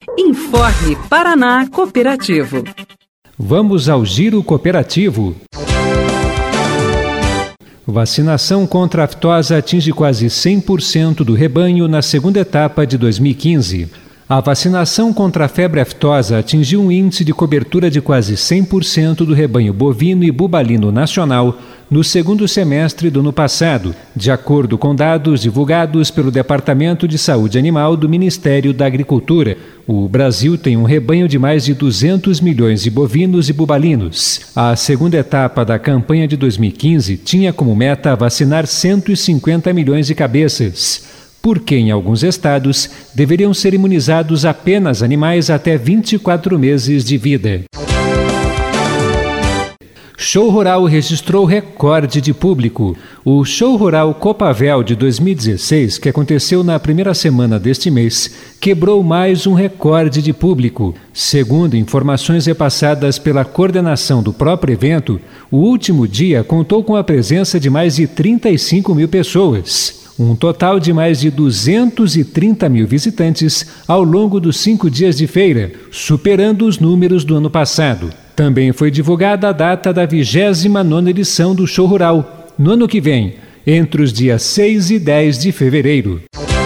Informe Paraná Cooperativo. Vamos ao Giro Cooperativo. Vacinação contra a aftosa atinge quase 100% do rebanho na segunda etapa de 2015. A vacinação contra a febre aftosa atingiu um índice de cobertura de quase 100% do rebanho bovino e bubalino nacional no segundo semestre do ano passado, de acordo com dados divulgados pelo Departamento de Saúde Animal do Ministério da Agricultura. O Brasil tem um rebanho de mais de 200 milhões de bovinos e bubalinos. A segunda etapa da campanha de 2015 tinha como meta vacinar 150 milhões de cabeças, porque em alguns estados deveriam ser imunizados apenas animais até 24 meses de vida. Show Rural registrou recorde de público. O Show Rural Copavel de 2016, que aconteceu na primeira semana deste mês, quebrou mais um recorde de público. Segundo informações repassadas pela coordenação do próprio evento, o último dia contou com a presença de mais de 35 mil pessoas. Um total de mais de 230 mil visitantes ao longo dos 5 dias de feira, superando os números do ano passado. Também foi divulgada a data da 29ª edição do Show Rural, no ano que vem, entre os dias 6 e 10 de fevereiro.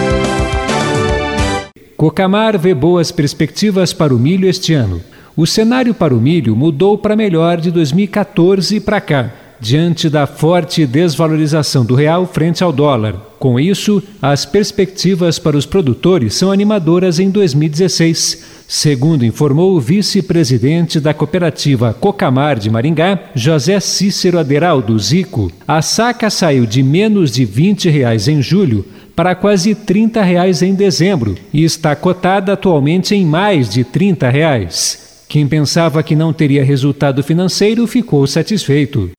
Cocamar vê boas perspectivas para o milho este ano. O cenário para o milho mudou para melhor de 2014 para cá, diante da forte desvalorização do real frente ao dólar. Com isso, as perspectivas para os produtores são animadoras em 2016, segundo informou o vice-presidente da cooperativa Cocamar de Maringá, José Cícero Aderaldo Zico. A saca saiu de menos de R$20 em julho para quase R$30 em dezembro e está cotada atualmente em mais de R$30. Quem pensava que não teria resultado financeiro ficou satisfeito.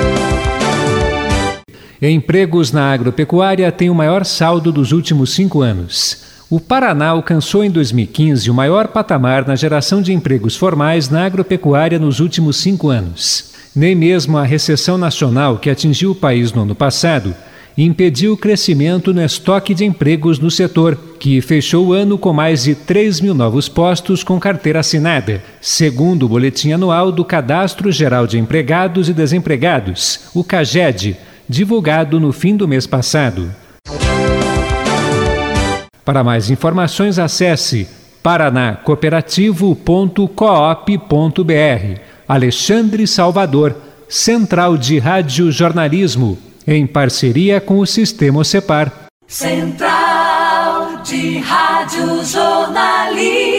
Empregos na agropecuária têm o maior saldo dos últimos 5 anos. O Paraná alcançou em 2015 o maior patamar na geração de empregos formais na agropecuária nos últimos 5 anos. Nem mesmo a recessão nacional que atingiu o país no ano passado impediu o crescimento no estoque de empregos no setor, que fechou o ano com mais de 3 mil novos postos com carteira assinada, segundo o boletim anual do Cadastro Geral de Empregados e Desempregados, o CAGED, divulgado no fim do mês passado. Para mais informações, acesse paranacooperativo.coop.br. Alexandre Salvador, Central de Rádio Jornalismo, em parceria com o Sistema Ocepar. Central de Rádio Jornalismo.